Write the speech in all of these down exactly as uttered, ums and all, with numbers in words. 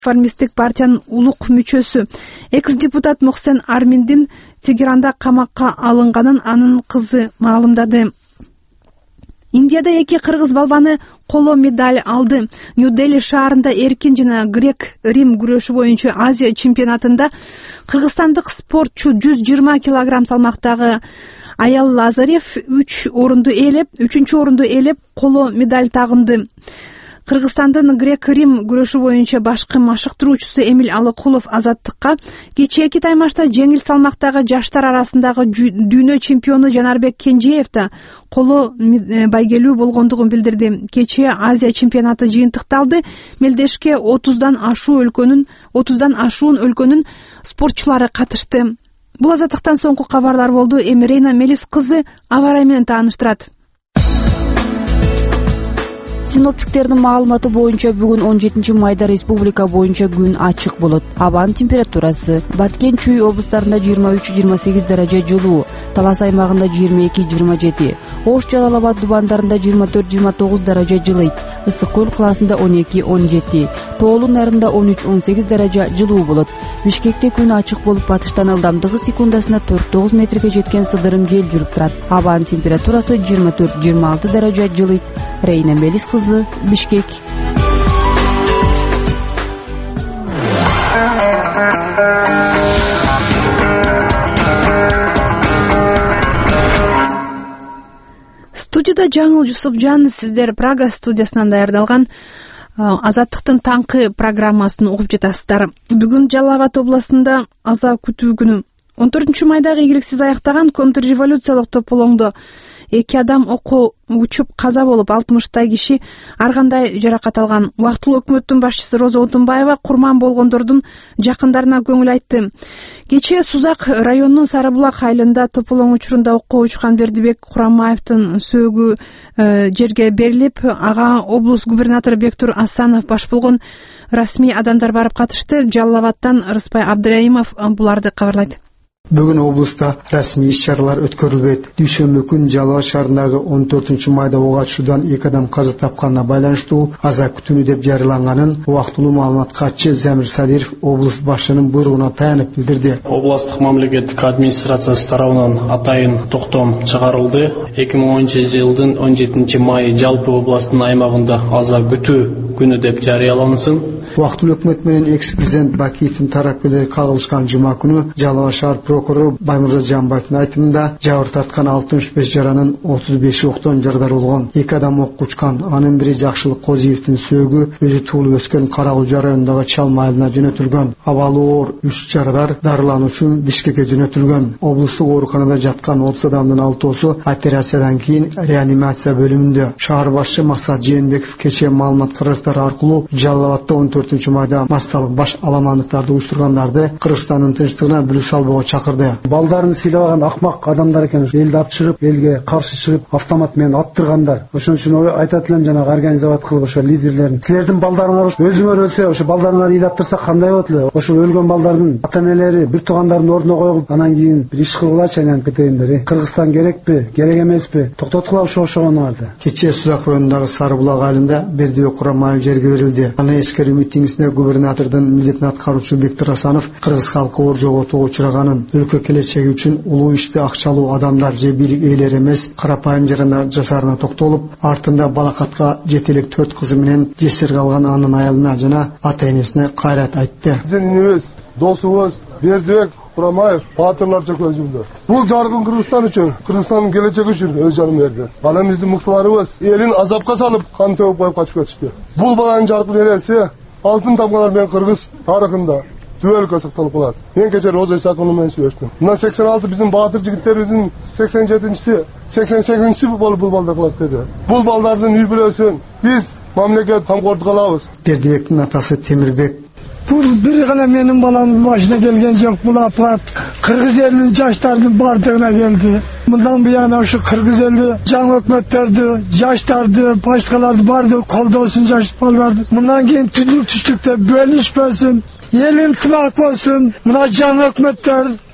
Реформисттик партиянын улук мүчөсү экс-депутат Мухсен Арминдин Тегеранда камакка алынганын анын кызы маалымдады. Индияда эки кыргыз балбаны коло медаль алды. Нью-Дели шаарында эркин жана грек-рим күрөшү боюнча Азия чемпионатында кыргызстандык спортчу жүз жыйырма килограмм салмактагы Аял Лазарев үч орунду ээлеп, үчүнчү орунду ээлеп коло медаль тагынды. Кыргызстандын грек-рим күрөшү боюнча башкы машыктыруучусу Эмиль Алыкулов азаттыкка, кечээки таймашта жеңил салмактагы жаштар арасындагы дүйнө чемпиону Жанарбек Кенжеев да коло байгелүү болгондугун билдирди. Кечээ Азия чемпионаты жыйынтыкталды. Мелдешке отуздан ашуу өлкөнүн отуздан ашуун өлкөнүн спортчулары катышты. Бул азаттыктан соңку кабарлар болду. Эми Рейна Мелис кызы аба ырайы менен тааныштырат. Синоптиктердин маалыматы боюнча бүгүн он жетинчи майда республика боюнча күн ачык болот. Абанын температурасы Баткен, Чүй облустарында жыйырма үч жыйырма сегиз даража жылуу, Талас аймагында жыйырма эки жыйырма жети, Ош, Жалал Абад дубандарында жыйырма төрт жыйырма тогуз даража жылыйт. Ысык көл кылаасында он эки он жети, Тоолун нарында он үч он сегиз даража жылуу болот. Бишкекте күн ачык болуп, батыштан ылдамдыгы секундасына төрт тогуз метрге жеткен сыдырым жел жүрүп турат. Абанын температурасы жыйырма төрт жыйырма алты даража жылыйт. Рейна Мелис кызы, Бишкек. Студияда Жаңыл Жусупжан, сиздер Прага студиясынан даярдалган Азаттыктын таңкы программасын угуп жатасыздар. Бүгүн Жалал Абад областында аза күтүү күнү. он төртүнчү майдагы ийгиликсиз аяктаган контрреволюциялык тополоңдо эки адам оку учуп каза болуп, алтымыштай киши ар кандай жаракат алган. Убактылуу өкмөттүн башчысы Роза Отунбаева курман болгондордун жакындарына көңүл айтты. Кечээ Сузак районунун Сарыбулак айылында тополоң учурунда окко учкан Бердибек Курамаевдин сөөгү э, жерге берилип, ага облус губернатору Бектур Асанов баш болгон расмий адамдар барып катышты. Жалал Абадтан Рыспай Абдыраимов буларды кабарлайт. Бүгүн облуста расмий иш-чаралар өткөрүлбөйт. Дүйшөмбү күн Жалал Абад шаарындагы он төртүнчү майда ок атышуудан эки адам каза тапканына байланыштуу аза күтүүнү деп жарыяланганын убактылуу маалымат катчы Замир Садиров облус башчынын буйругуна таянып билдирди. Областтык мамлекеттик администрациясы тарабынан атайын токтом чыгарылды. эки миң онунчу жылдын он жетинчи майы жалпы областтын аймагында аза күтүү күнү деп жарыялансын. Убактылуу өкмөт менен экс-президент Бакиевдин тарапкерлери кагылышкан жума күнү Жалал Абад шаар прокурору Баймурза Жамбаевдин айтымында жабыр тарткан алтымыш беш жаранын отуз беши октон жарадар болгон. Эки адам ок учкан. Анын бири Жакшылык Козиевдин сөөгү өзү туулуп өскөн Карагулжа районундагы Чалма айылына жөнөтүлгөн. Абалы оор үч жарадар дарылануу үчүн Бишкекке жөнөтүлгөн. Облустук ооруканада жаткан отуз адамдын алтоосу операциядан кийин реанимация бөлүмүндө. Шаар башчы Максат Жээнбеков кечээ маалымат кыргыздар аркылуу Жалал Абадта он төртүнчү майда массалык баш аламандыктарды уюштургандарды Кыргызстандын тынчтыгына бүлүк салбоого чакырды. Балдарын сыйлабаган акмак адамдар экен. Элди алып чыгып, элге каршы чыгып, автомат менен аттыргандар. Ошон үчүн айтат элем жанагы организовать кылып ошо лидерлерин. Силердин балдарыңар өзүңөр өлсө, ошо балдарыңар ыйлап турса кандай болот эле? Ошо өлгөн балдардын ата-энелери бир туугандардын ордуна коюп, анан кийин бир иш кылгылачы айнанып кетейиндер. Кыргызстан керекпи, керек эмеспи? Токтоткула ошо ошогонуарды. Кечээ Сузак районундагы Сарыбулак айылында Бердибек Курамаев жерге берилди. Аны эскерүү митингисинде губернатордун милдетин аткаруучу Бектур Асанов кыргыз халкы оор жоготууга учураганын, өлкө келечеги үчүн улуу ишти акчалуу адамдар же бийлик ээлери эмес, карапайым жарандар жасаарына токтолуп, артында балакатка жетелик төрт кызы менен жесир калган анын аялына жана ата-энесине кайрат айтты. Биздин инибиз, досубуз Бердибек Курамаев баатырларча көз жумду. Бул жаркын Кыргызстан үчүн, Кыргызстандын келечеги үчүн өз жанын берди. Анан биздин мыктыларыбыз элин азапка салып, кан төгүп коюп качып кетишти. Бул баланын жаркын элеси алтын тамгалар менен Кыргыз тарыхында түбөлүккө сакталып калат. Мен кечээ Роза Исаковна менен сүйлөштүм. Мына сексен алты биздин баатыр жигиттерибиздин сексен жетинчи сексен сегизинчи болуп бул балдар кылат деди. Бул балдардын үй бүлөсүн биз мамлекет камкордук алабыз. Бердибектин атасы Темирбек: Бул бир гана менин баламдын башына келген жок, бул апат кыргыз элинин жаштарынын бардыгына келди. Мындан буян ошо кыргыз эли жаңы өкмөттөрдү, жаштарды, башкаларды барды колдосун, жаш балдарды. Мындан кийин түндүк түштүктө бөлүшпөсүн, элин тынак болсун. Мына жаңы өкмөттөр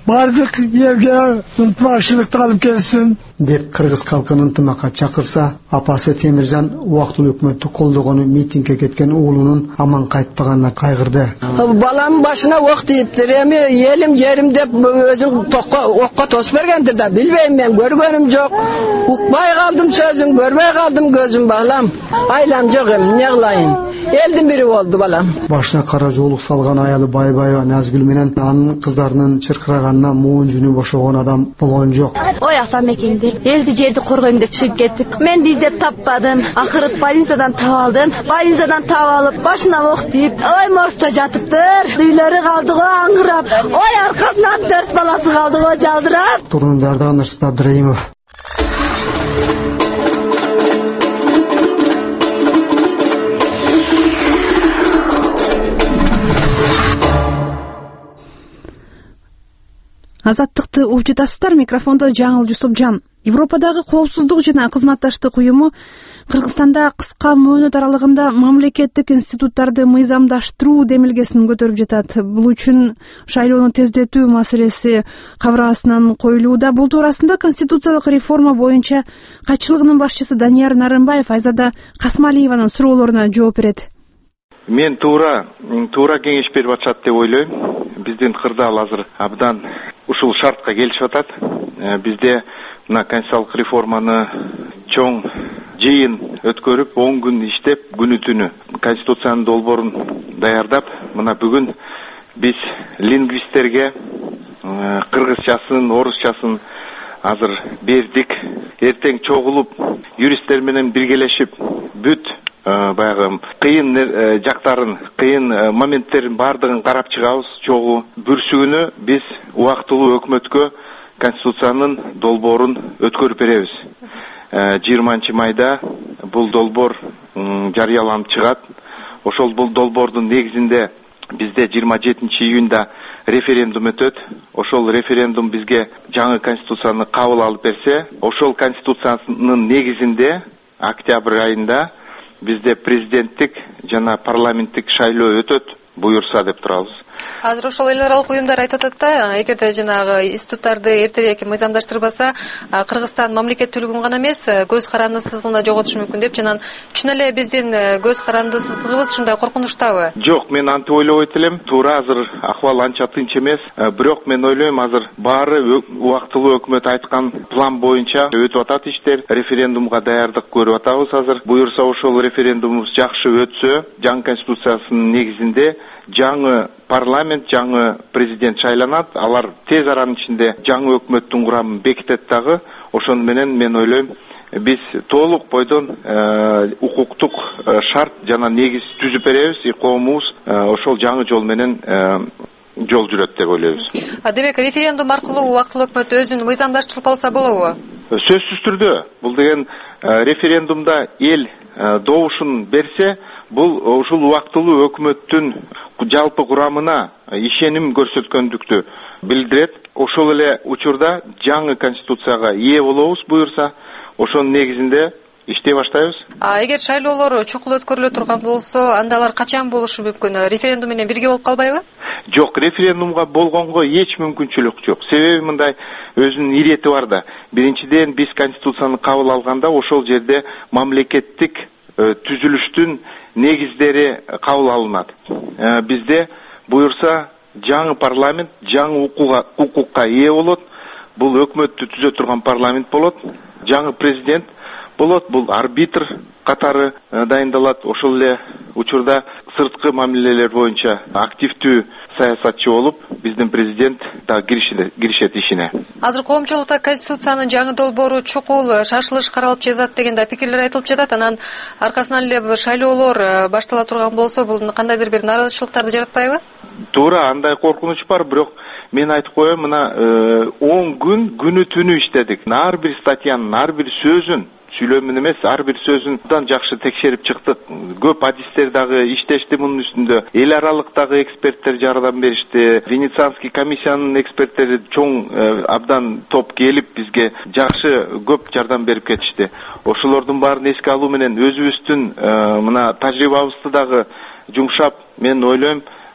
бардык элге ынтымакчылыкты алып келсин деп кыргыз калкын ынтымакка чакырса, апасы Темиржан убактылуу өкмөттү колдогону митингге кеткен уулунун аман кайтпаганына кайгырды. Баламдын башына ок тийиптир, эми элим жерим деп өзүң окко тосуп бергендир да, билбейм, мен көргөнүм жок. Укпай калдым сөзүн, көрбөй калдым көзүм, балам. Айлам жок эми, эмне кылайын? Элдин бири болду балам. Башына кара жоолук салган аялы Байбаева Назгүл менен анын кыздарынын чыркыраганына муун жүнү бошогон адам болгон жок. Ой атамекенди, элди жерди коргойм деп чыгып кеттик. Мен издеп таппадым. Акыры больницадан таап алдым. Больницадан таап алып, башына ок тийип, ой моргто жатыптыр. Үйлөрү калды го аңгырап. Ой аркасынан төрт баласы калды го жалдырап. Тургундардан Нурсултан Абдраимов. Азаттыкты угуп жатасыздар. Микрофондо Жаңыл Жусупжан. Европадагы коопсуздук жана кызматташтык уюму Кыргызстанда кыска мөөнөт аралыгында мамлекеттик институттарды мыйзамдаштыруу демилгесин көтөрүп жатат. Бул үчүн шайлоону тездетүү маселеси кабыргасынан коюлууда. Бул туурасында конституциялык реформа боюнча катчылыгынын башчысы Данияр Нарымбаев Айзада Касмалиеванын суроолоруна жооп берет. Мен туура туура кеңеш берип атышат деп ойлойм. Биздин кырдаал азыр абдан ушул шартка келишип атат. Бизде мына конституциялык реформаны чоң жыйын өткөрүп, он күн иштеп, күнү түнү конституциянын долбоорун даярдап, мына бүгүн биз лингвисттерге кыргызчасын, орусчасын азыр бердик. Эртең чогулуп, юристтер менен биргелешип, бүт баягы кыйын жактарын, кыйын моменттерин бардыгын карап чыгабыз. Чогуу бүрсүгүнө биз убактылуу өкмөткө конституциянын долбоорун өткөрүп беребиз. жыйырманчы майда бул долбоор жарыяланып чыгат. Ошол бул долбоордун негизинде бизде жыйырма жетинчи июнда референдум өтөт. Ошол референдум бизге жаңы конституцияны кабыл алып берсе, ошол конституциянын негизинде октябрь айында бизде президенттик жана парламенттик шайлоо өтөт, буюрса деп турабыз. Азыр ошол эл аралык уюмдар айтып атат да, эгерде жанагы институттарды эртерээк мыйзамдаштырбаса, Кыргызстан мамлекеттүүлүгүн гана эмес, көз карандысыздыгын да жоготушу мүмкүн деп, жана чын эле биздин көз карандысыздыгыбыз ушундай коркунучтабы? Жок, мен антип ойлобойт элем. Туура азыр акыбал анча тынч эмес. Бирок мен ойлойм, азыр баары убактылуу өкмөт айткан план боюнча өтүп атат иштер. Референдумга даярдык көрүп атабыз азыр. Буюрса ошол референдумубуз жакшы өтсө, жаңы конституциясынын негизинде жаңы парламент, жаңы президент шайланат. Алар тез аранын ичинде жаңы өкмөттүн курамын бекитет дагы. Ошону менен мен ойлойм, биз толук бойдон укуктук шарт жана негиз түзүп беребиз. Коомубуз ошол жаңы жол менен жол жүрөт деп ойлойбуз. А демек референдум аркылуу убактылуу өкмөт өзүн мыйзамдаштырып алса болобу? Сөзсүз түрдө. Бул деген референдумда эл добушун берсе, бул ушул убактылуу өкмөттүн жалпы курамына ишеним көрсөткөндүктү билдирет. Ошол эле учурда жаңы конституцияга ээ болобуз буюрса, ошонун негизинде иштей баштайбыз. А эгер шайлоолор чукул өткөрүлө турган болсо, анда алар качан болушу мүмкүн? Референдум менен бирге болуп калбайбы? Жок, референдумга болгонго эч мүмкүнчүлүк жок. Себеби мындай өзүнүн ирети бар да. Биринчиден биз конституцияны кабыл алганда ошол жерде мамлекеттик түзүлүштүн негиздери кабыл алынат. Бизде буюрса жаңы парламент, жаңы укукка ээ болот. Бул өкмөттү түзө турган парламент болот. Жаңы президент болот. Бул арбитр катары дайындалат. Ошол эле учурда сырткы мамилелер боюнча активдүү саясатчы болуп, биздин президент да киришет ишине. Азыр коомчулукта конституциянын жаңы долбоору чукул шашылыш каралып жатат деген да пикирлер айтылып жатат. Анан аркасынан эле шайлоолор баштала турган болсо, бул кандайдыр бир нааразычылыктарды жаратпайбы? Туура, андай коркунуч бар, бирок мен айтып коем, мына он күн күнү түнү иштедик. Ар бир статьянын, ар бир сөзүн, сүйлөмүн эмес, ар бир сөзүн жакшы текшерип чыктык. Көп адистер дагы иштешти мунун үстүндө. Эл аралыктагы эксперттер жардам беришти. Венецианский комиссиянын эксперттери чоң абдан топ келип бизге жакшы көп жардам берип кетишти. Ошолордун баарын эске алуу менен өзүбүздүн мына тажрыйбабызды дагы жумшап, мен ойлойм,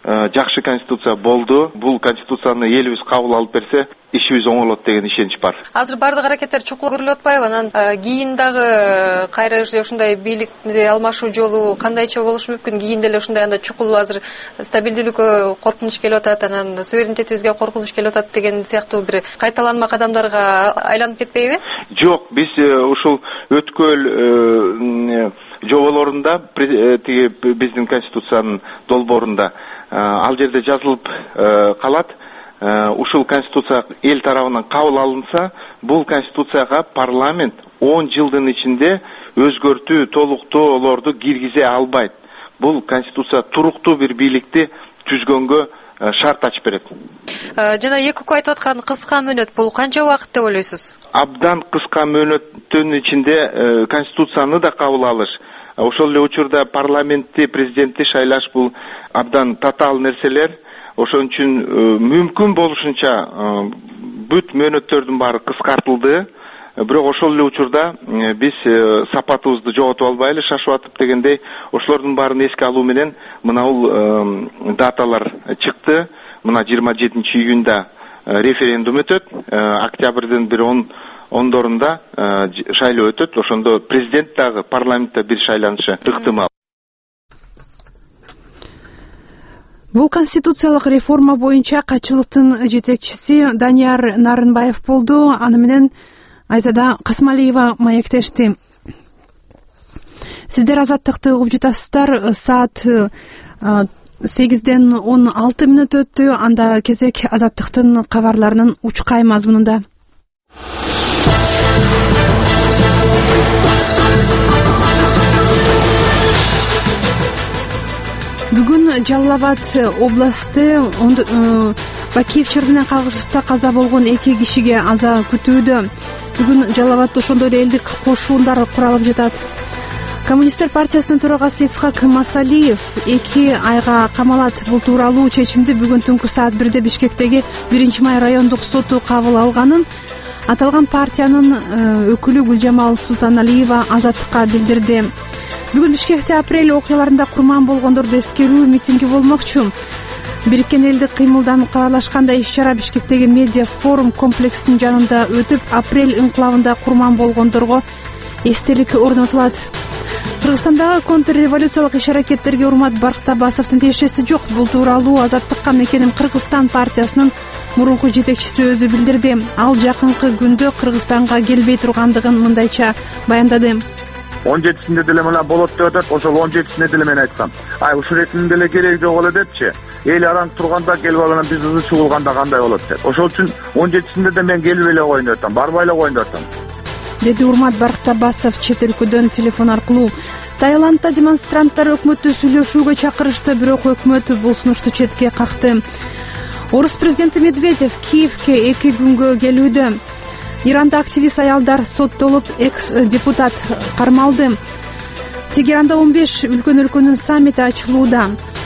жакшы конституция болду. Бул конституцияны элибиз кабыл алып берсе, ишибиз оңолот деген ишенич бар. Азыр бардык аракеттер чукул көрүлүп атпайбы? Анан кийин дагы кайра ушундай бийликти алмашуу жолу кандайча болушу мүмкүн? Кийин деле ушундай анда чукул азыр стабилдүүлүккө коркунуч келип атат, анан суверенитетибизге коркунуч келип атат деген сыяктуу бир кайталанма кадамдарга айланып кетпейби? Жок, биз ушул өткөл жоболорунда тиги биздин конституциянын долбоорунда ал жерде жазылып калат. Ушул конституция эл тарабынан кабыл алынса, бул конституцияга парламент он жылдын ичинде өзгөртүү, толуктоолорду киргизе албайт. Бул конституция туруктуу бир бийликти түзгөнгө шарт ачып берет. Жана эки ок айтып аткан кыска мөөнөт бул канча убакыт деп ойлойсуз? Абдан кыска мөөнөттүн ичинде конституцияны да кабыл алыш, ошол эле учурда парламентти, президентти шайлаш бул абдан татаал нерселер. Ошон үчүн мүмкүн болушунча бүт мөөнөттөрдүн баары кыскартылды. Бирок ошол эле учурда биз сапатыбызды жоготуп албайлы, шашып атып дегендей, ошолордун баарын эске алуу менен мына бул даталар чыкты. Мына жыйырма жетинчи июнда референдум өтөт, октябрдын бир ондорунда шайлоо өтөт. Ошондо президент дагы парламентте бир шайланышы ыктымал. Бул конституциялык реформа боюнча катчылыктын жетекчиси Данияр Нарынбаев болду. Аны менен Айзада Касмалиева маектешти. Сиздер азаттыкты угуп жатасыздар. Саат сегизден он алты мүнөт өттү. Анда кезек азаттыктын кабарларынын учкай мазмунунда. Бүгүн Жалал Абад областы Бакиев чыргынан кагышта каза болгон эки кишиге аза күтүүдө. Бүгүн Жалал Абадда ошондой эле элдик кошуундар куралып жатат. Коммунисттер партиясынын төрагасы Исхак Масалиев эки айга камалат. Бул тууралуу чечимди бүгүн түнкү саат бирде Бишкектеги биринчи май райондук соту кабыл алганын аталган партиянын өкүлү Гүлжамал Султаналиева Азаттыкка билдирди. Бүгүн Бишкекте апрель окуяларында курман болгондорду эскерүү митинги болмокчу. Бириккен элдик кыймылдан кабарлашкандай иш-чара Бишкектеги медиа форум комплексинин жанында өтүп, апрель инкылабында курман болгондорго эстелик орнотулат. Кыргызстандагы контрреволюциялык иш-аракеттерге Урмат Барктабасовдун тиешеси жок. Бул тууралуу Азаттыкка Мекеним Кыргызстан партиясынын мурунку жетекчиси өзү билдирди. Ал жакынкы күндө Кыргызстанга келбей тургандыгын мындайча баяндады. он жетисинде деле мына болот деп атат, ошол он жетисинде деле мен айткам. Ай, ушул ретинин деле кереги жок эле депчи. Эл араң турганда келип алган биз ызы чугулганда кандай болот деп. Ошол үчүн он жетисинде да мен келип эле коеюн деп атам, барбай эле коеюн деп атам. Деди Урмат Барктабасов чет өлкөдөн телефон аркылуу. Таиландда демонстранттар өкмөттү сүйлөшүүгө чакырышты, бирок өкмөт бул сунушту четке какты. Орус президенти Медведев Киевке эки күнгө келүүдө. Иранда активист аялдар соттолуп, экс-депутат кармалды. Тегеранда он беш үлкөн өлкөнүн саммити ачылууда.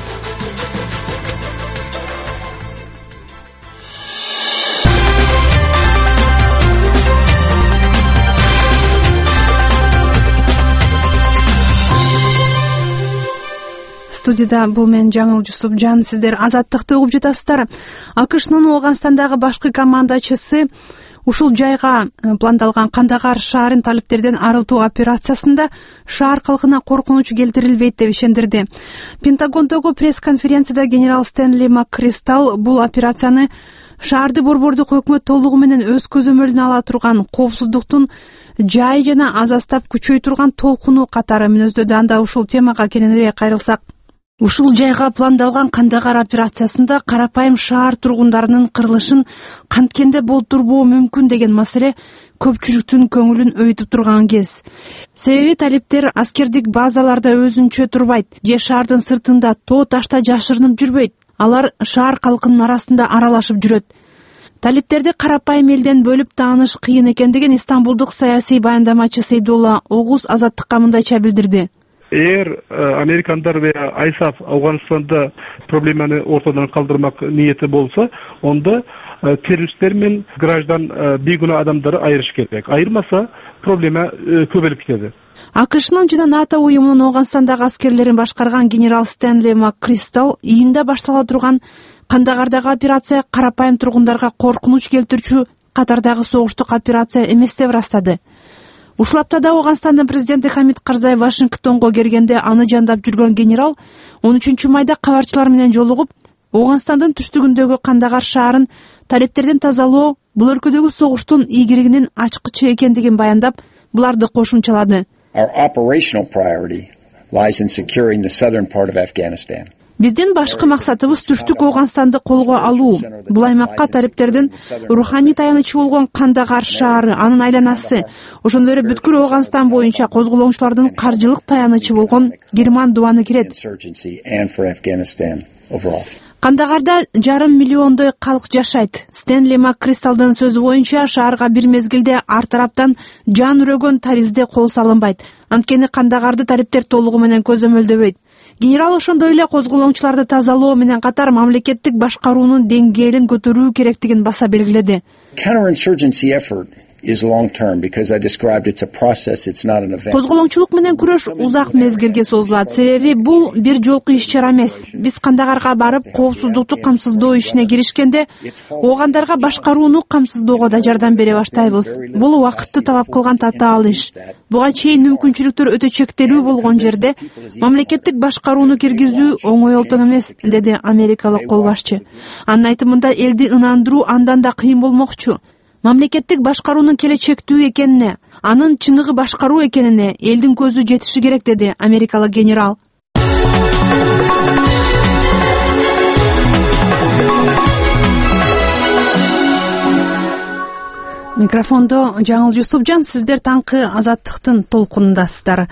Студияда бул мен Жаңыл Жусупжан. Сиздер азаттыкты угуп жатасыздар. АКШнын Ооганстандагы башкы командачысы ушул жайга пландалган Кандагар шаарын талиптерден арылтуу операциясында шаар калкына коркунуч келтирилбейт деп ишендирди. Пентагондогу пресс-конференцияда генерал Стэнли Маккристал бул операцияны шаарды борбордук өкмөт толугу менен өз көзөмөлүнө ала турган коопсуздуктун жай жана азастап күчөй турган толкуну катары мүнөздөдү. Анда ушул темага кененирээк кайрылсак, ушул жайга пландалган Кандагар операциясында карапайым шаар тургундарынын кырылышын канткенде болтурбоо мүмкүн деген маселе көпчүлүктүн көңүлүн өйүтүп турган кез. Себеби талиптер аскердик базаларда өзүнчө турбайт же шаардын сыртында тоо ташта жашырынып жүрбөйт. Алар шаар калкынын арасында аралашып жүрөт. Талиптерди карапайым элден бөлүп тааныш кыйын экендигин Истанбулдук саясий баяндамачы Сейдулла Огуз Азаттыкка мындайча билдирди. Эгер американдар veya Айсаф Афганстанда проблеманы ортодон калдырмак ниети болсо, онда террористтер мен граждан бейгүнә адамдары айырыш керек. Айырмаса проблема көбеліп кетеді. акшнын жана НАТО уюмунун Оогунстандагы аскерлерин башкарган генерал Стэнли МакКристал июнда баштала турган Кандагардагы операция карапайым тургундарга коркунуч келтирүүчү катардагы согуштук операция эмес деп ырастады. Ушул аптада Оогунстандын президенти Хамид Карзай Вашингтонго келгенде аны жандап жүргөн генерал он үчүнчү майда кабарчылар менен жолугуп, Оогунстандын түштүгүндөгү Кандагар шаарын талептерден тазалоо бул өлкөдөгү согуштун ийгилигинин ачкычы экендигин баяндап, буларды кошумчалады. Our operational priority lies in securing the southern part of Afghanistan. Биздин башкы максатыбыз түштүк Оогунстанды колго алуу. Бул аймакка талептердин руханий таянычы болгон Кандагар шаары, анын айланасы, ошондой эле бүткүл Оогунстан боюнча козголоңчулардын каржылык таянычы болгон Герман дубаны кирет. Кандагарда жарым миллиондой калк жашайт. Стэнли МакКристалдын сөзү боюнча шаарга бир мезгилде ар тараптан жан үрөгөн таризде кол салынбайт. Анткени Кандагарды талептер толугу менен көзөмөлдөбөйт. Генерал ошондой эле козголоңчуларды тазалоо менен катар мамлекеттик башкаруунун деңгээлин көтөрүү керектигин баса белгиледи. Counterinsurgency effort is long term because I described it's a process, it's not an event. Козголоңчулук менен күрөш узак мезгилге созулат. Себеби бул бир жолку иш-чара эмес. Биз Кандагарга барып, коопсуздукту камсыздоо ишине киришкенде, оогандарга башкарууну камсыздоого да жардам бере баштайбыз. Бул убакытты талап кылган татаал иш. Буга чейин мүмкүнчүлүктөр өтө чектелүү болгон жерде мамлекеттик башкарууну киргизүү оңой олтон эмес, деди америкалык кол башчы. Анын айтымында элди ынандыруу андан да кыйын болмокчу. Мамлекеттик башкаруунун келечектүү экенине, анын чыныгы башкаруу экенине элдин көзү жетиши керек, деди америкалык генерал. Микрофондо Жаңыл Жусупжан, сиздер таңкы азаттыктын толкунундасыздар.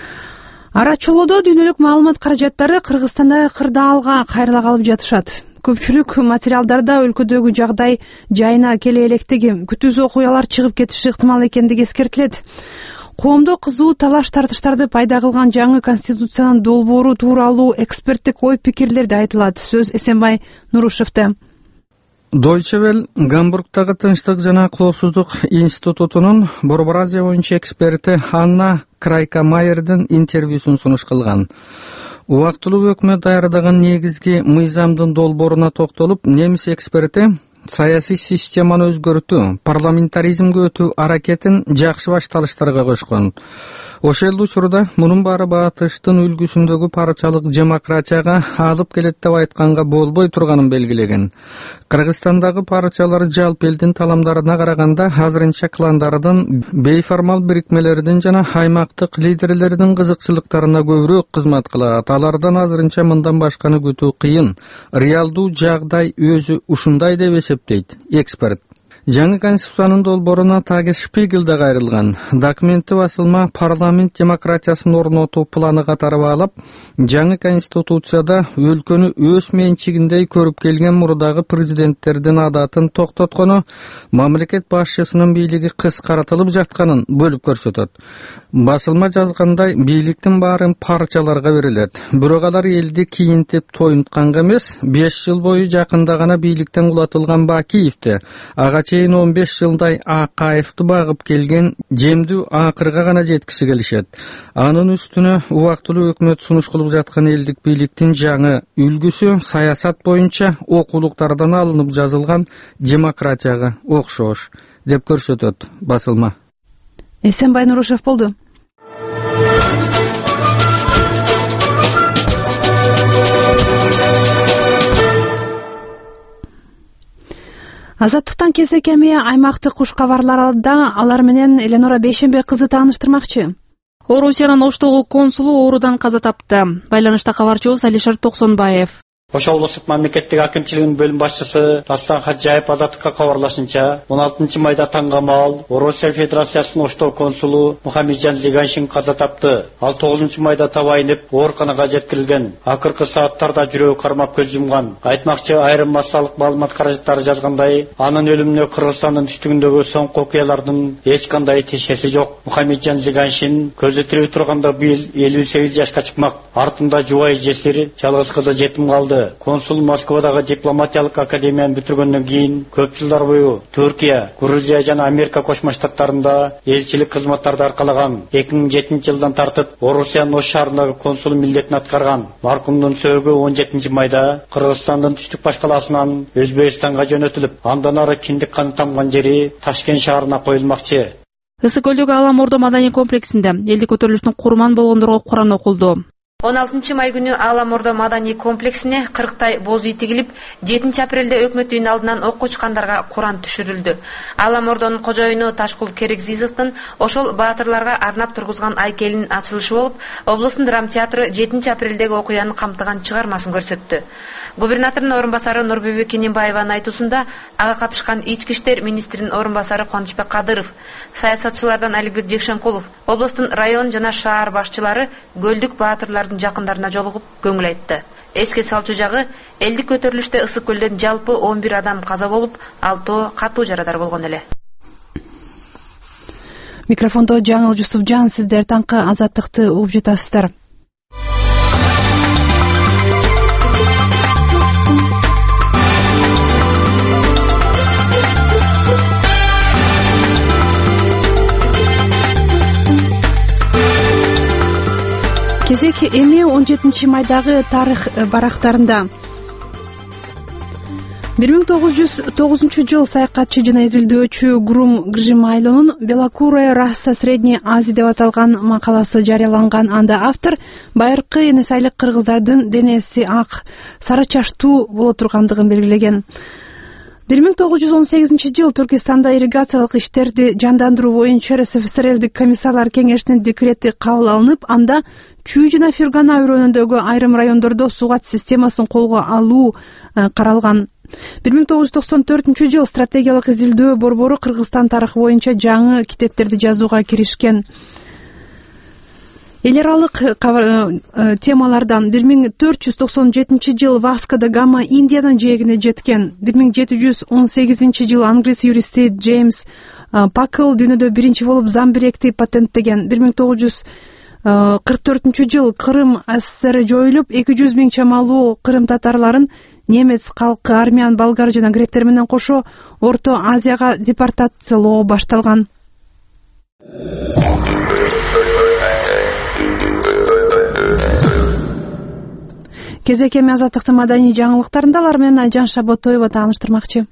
Арачолодо дүйнөлүк маалымат каражаттары Кыргызстанда кырдаалга кайрыла калып жатышат. Көпчүлүк материалдарда өлкөдөгү жагдай жайына келе электиги, күтүүсүз окуялар чыгып кетиши ыктымал экендиги эскертилет. Коомдо кызуу талаш тартыштарды пайда кылган жаңы конституциянын долбоору тууралуу эксперттик ой пикирлерди айтылат. Сөз Эсенбай Нурушевде. Deutsche Welle Гамбургдагы Тынчтык жана Коопсуздук институтунун Борбор Азия боюнча эксперти Анна Крайкамайердин интервьюсун сунуш кылган. Убактылуу өкмөт даярдаган негизги мыйзамдын долбооруна токтолуп, немис эксперти саясий системаны өзгөртүү, парламентаризмге өтүү аракетин жакшы башталыштарга кошкон. Ошол учурда мунун баары батыштын үлгүсүндөгү парчалык демократияга алып келет деп айтканга болбой турганын белгилеген. Кыргызстандагы парчалар жалпы элдин таламдарына караганда азырынча кландардын, бейформал бирикмелердин жана аймактык лидерлердин кызыкчылыктарына көбүрөөк кызмат кылат. Алардан азырынча мындан башканы күтүү кыйын. Реалдуу жагдай өзү ушундай деп эсептейт эксперт. Жаңы конституциянын долбооруна Tagesspiegel'да кайрылган. Документи басылма парламент демократиясын орнотуу планы катары баалап, жаңы конституцияда өлкөнү өз менчигиндей көрүп келген мурдагы президенттердин адатын токтоткону, мамлекет башчысынын бийлиги кыскартылып жатканын бөлүп көрсөтөт. Басылма жазгандай, бийликтин баарын парчаларга берилет. Бирок алар элди кийинтип тоюнтканга эмес, беш жыл бою жакында гана бийликтен кулатылган Бакиевди, ага чейин он беш жылдай Акаевди багып келген жемдүү акырга гана жеткиси келишет. Анын үстүнө убактылуу өкмөт сунуш кылып жаткан элдик бийликтин жаңы үлгүсү саясат боюнча окуулуктардан алынып жазылган демократияга окшош деп көрсөтөт басылма. Эсенбай Нурушев болду. Азаттыктан кезекеме аймактык куш кабарларда алар менен Эленора Бейшембек кызы тааныштырмакчы. Орусиянын Оштогу консулу оорудан каза тапты. Байланышта кабарчыбыз Алишер Токсонбаев. Ош облустук мамлекеттик акимчилигинин бөлүм башчысы Таслан Хаджаев азаттыкка кабарлашынча, он алтынчы майда таңгамал Орусия Федерациясынын Оштогу консулу Мухаммеджан Зиганшин каза тапты. Ал тогузунчу майда табайынып, ооруканага жеткирилген. Акыркы сааттарда жүрөгү кармап көз жумган. Айтмакчы, айрым массалык маалымат каражаттары жазгандай, анын өлүмүнө Кыргызстандын түштүгүндөгү соңку окуялардын эч кандай тиешеси жок. Мухаммеджан Зиганшин көзү тирүү турганда быйыл элүү сегиз жашка чыкмак. Артында жубайы жесир, жалгыз кызы жетим калды. тапты. Консул Москвадагы дипломатиялык академияны бүтүргөндөн кийин көп жылдар бою Түркия, Грузия жана Америка Кошмо Штаттарында элчилик кызматтарды аркалаган. эки миң жетинчи жылдан тартып Орусиянын Ош шаарындагы консул милдетин аткарган. Маркумдун сөөгү он жетинчи майда Кыргызстандын түштүк баш калаасынан Өзбекстанга жөнөтүлүп, андан ары киндик каны тамган жери Ташкент шаарына коюлмакчы. Ысык көлдөгү Алам Ордо маданий комплексинде элдик көтөрүлүштүн курман болгондорго Куран окулду. он алтынчы май күнү Алам Ордо маданий комплексине кырктай боз үй тигилип, жетинчи апрелде өкмөт үйүнүн алдынан окко учкандарга Куран түшүрүлдү. Алам Ордонун кожоюну Ташкул Керекзизовдун ошол баатырларга арнап тургузган айкелинин ачылышы болуп, облустун драма театры жетинчи апрелдеги окуяны камтыган чыгармасын көрсөттү. Губернатордун орун басары Нурбүбү Кененбаеванын айтуусунда ага катышкан ички иштер министринин орун басары Кубанычбек Кадыров, саясатчылардан Аликбек Жекшенкулов, облустун район жана шаар башчылары көлдүк баатырлардын жакындарына жолугуп көңүл айтты. Эске салчу жагы, элдик көтөрүлүштө Ысык көлдөн жалпы он бир адам каза болуп, алтоо катуу жарадар болгон эле. Микрофондо Жаңыл Жусупжан, сиздер таңкы азаттыкты угуп жатасыздар. Кезек эми он жетинчи майдагы тарых барактарында. бир миң тогуз жүз тогузунчу жыл саякатчы жана изилдөөчү Гурум Гжимайлонун «Белокурая раса Средней Азии» деп аталган макаласы жарыяланган. Анда автор байыркы эне сайлык кыргыздардын денеси ак, сары чачтуу боло тургандыгын белгилеген. бир миң тогуз жүз он сегизинчи жыл Түркистанда ирригациялык иштерди жандандыруу боюнча Эр Эс Эф Эс Р элдик комиссарлар кеңешинин декрети кабыл алынып, анда Чүй жана Фергана өрөөнүндөгү айрым райондордо сугат системасын колго алуу каралган. бир миң тогуз жүз токсон төртүнчү жыл стратегиялык изилдөө борбору Кыргызстан тарыхы боюнча жаңы китептерди жазууга киришкен. Эл аралык темалардан бир миң төрт жүз токсон жетинчи жыл Васко да Гама Индиянын жээгине жеткен. бир миң жети жүз он сегизинчи жыл англис юристи Джеймс Пакл дүйнөдө биринчи болуп замбиректи патенттеген. бир миң тогуз жүз кырк төртүнчү жыл Кырым СССР жоюлуп, эки жүз миң чамалуу кырым татарларын немец калкы, армян, болгар жана гректер менен кошо Орто Азияга депортациялоо башталган. Кезек эми азаттыктын маданий жаңылыктарында алар менен Айжан Шаботоева тааныштырмакчы.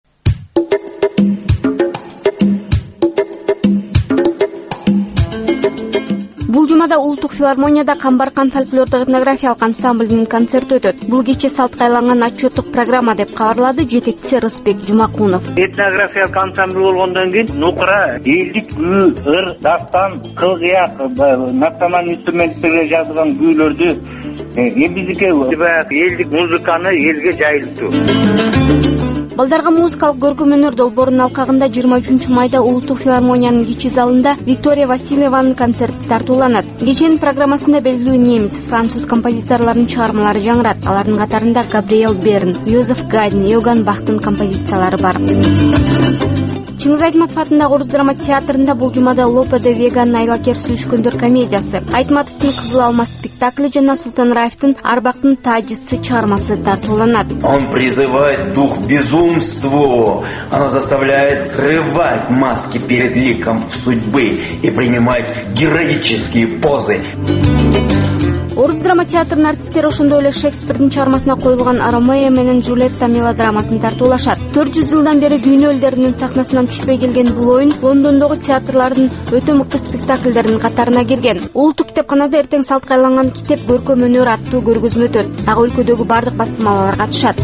Бул жумада Улуттук филармонияда Камбаркан фольклордук этнографиялык ансамблинин концерти өтөт. Бул кече салтка айланган отчеттук программа деп кабарлады жетекчиси Рысбек Жумакунов. Этнографиялык ансамбль болгондон кийин нукура, элдик күү, ыр, дастан, кыл-кыяк, националдык инструменттерге жазылган күүлөрдү эми биздики элдик музыканы элге жайылтуу. Балдарга музыкалык көркөм өнөр долбоорунун алкагында жыйырма үчүнчү майда Улуттук филармониянын кичи залында Виктория Васильеванын концерти тартууланат. Кеченин программасында белгилүү немис, француз композиторлорунун чыгармалары жаңырат. Алардын катарында Габриэл Берн, Йозеф Гайден, Йоган Бахтын композициялары бар. Чыңгыз Айтматов атындагы Орус драма театрында бул жумада Лопе де Веганын айлакер сүйүшкөндөр комедиясы, Айтматовдун Кызыл алма спектакли жана Султан Раевдин Арбактын таажысы чыгармасы тартууланат. Он призывает дух безумству. Оно заставляет срывать маски перед ликом судьбы и принимать героические позы. Орус драма театрынын артисттери ошондой эле Шекспирдин чыгармасына коюлган Ромео менен Джульетта мелодрамасын тартуулашат. төрт жүз жылдан бери дүйнө элдеринин сахнасынан түшпөй келген бул оюн Лондондогу театрлардын өтө мыкты спектакльдеринин катарына кирген. Улуттук китепканада эртең салтка айланган китеп көркөм өнөр аттуу көргөзмө өтөт. Ага өлкөдөгү бардык басылмалар катышат.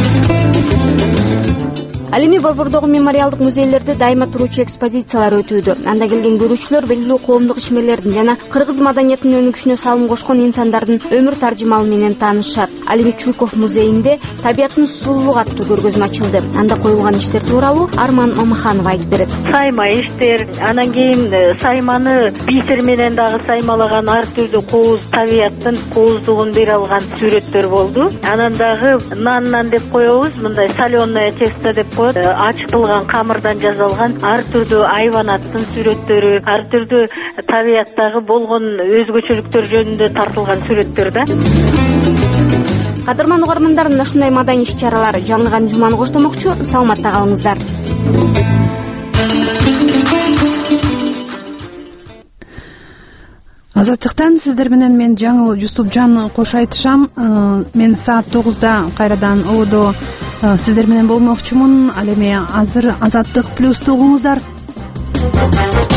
Ал эми борбордогу мемориалдык музейлерде дайыма туруучу экспозициялар өтүүдө. Анда келген көрүүчүлөр белгилүү коомдук ишмерлердин жана кыргыз маданиятынын өнүгүшүнө салым кошкон инсандардын өмүр таржымалы менен таанышат. Ал эми Чуйков музейинде табияттын сулуулук аттуу көргөзмө ачылды. Анда коюлган иштер тууралуу Арман Мамаханов айтып берет. Сайма иштер, анан кийин сайманы бисер менен дагы саймалаган ар түрдүү кооз табияттын кооздугун бере алган сүрөттөр болду. Анан дагы наннан деп коебуз, мындай соленое тесто деп ачытылган камырдан жасалган ар түрдүү айванаттын сүрөттөрү, ар түрдүү табияттагы болгон өзгөчөлүктөр жөнүндө тартылган сүрөттөр да. Кадырман угармандар, мына ушундай маданий иш-чаралар жаңылган жуманы коштомокчу. Саламатта калыңыздар. Азаттыктан сиздер менен мен Жаңыл Жусупжан кош айтышам. Мен саат тогузда кайрадан ободо сиздер менен болмокчумун. Ал эми азыр Азаттык плюс угуңуздар.